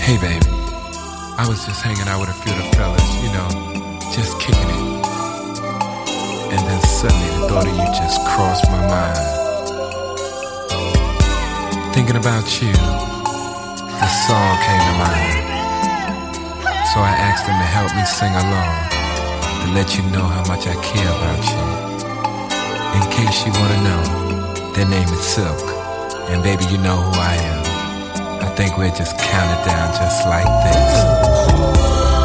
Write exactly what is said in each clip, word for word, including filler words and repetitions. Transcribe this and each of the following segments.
Hey baby, I was just hanging out with a few of the fellas, you know, just kicking it. And then suddenly the thought of you just crossed my mind. Thinking about you, this song came to mind. So I asked them to help me sing along, to let you know how much I care about you. In case you wanna know, their name is Silk, and baby, you know who I am. I think we'll just count it down just like this.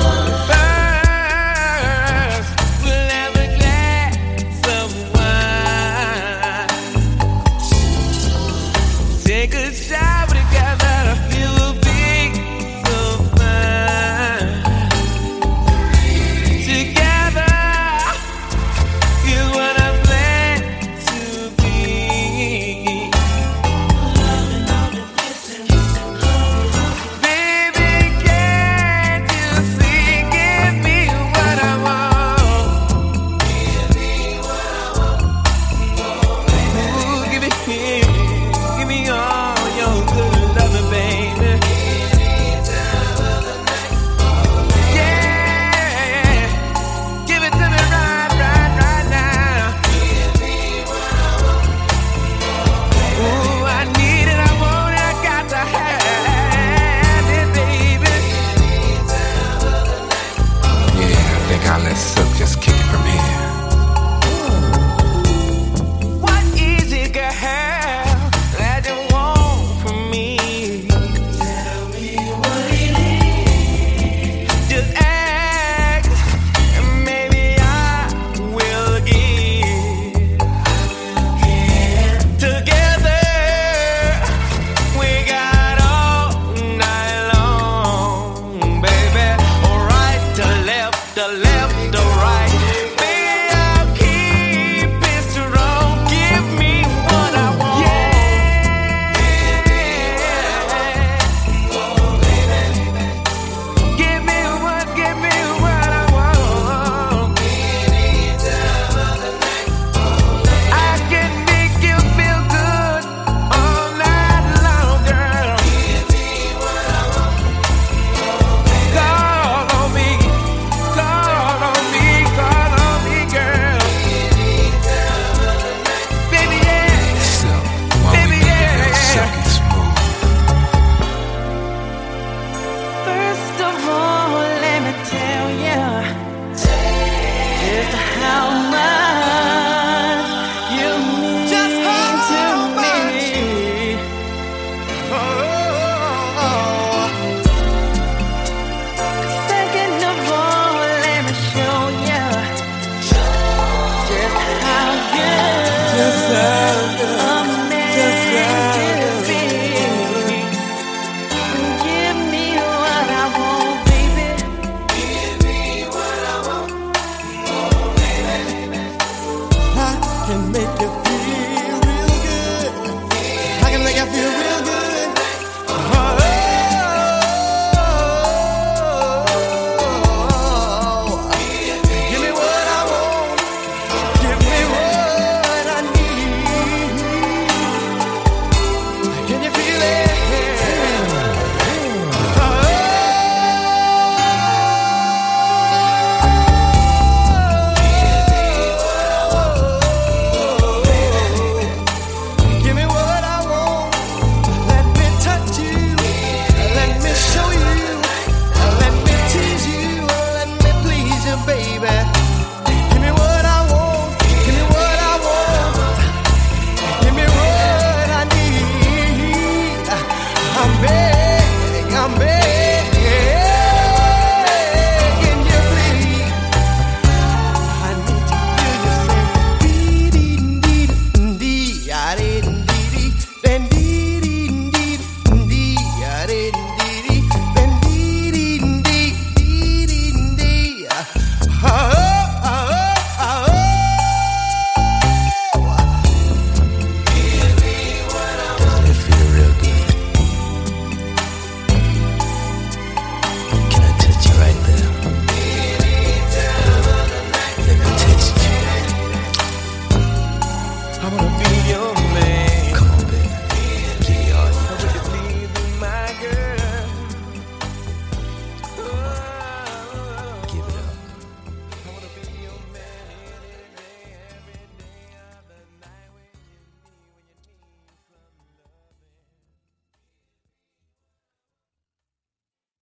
Now let's Silk just kick it from here. What is it, girl, that you want from me? Tell me what it is. Just ask, and maybe I will give. Together, we got all night long, baby. Right to left, to left. Can make you feel real good. I can make you feel real good. Oh, give me what I want. Give me what I need. Can you feel it? I'm begging, I'm begging.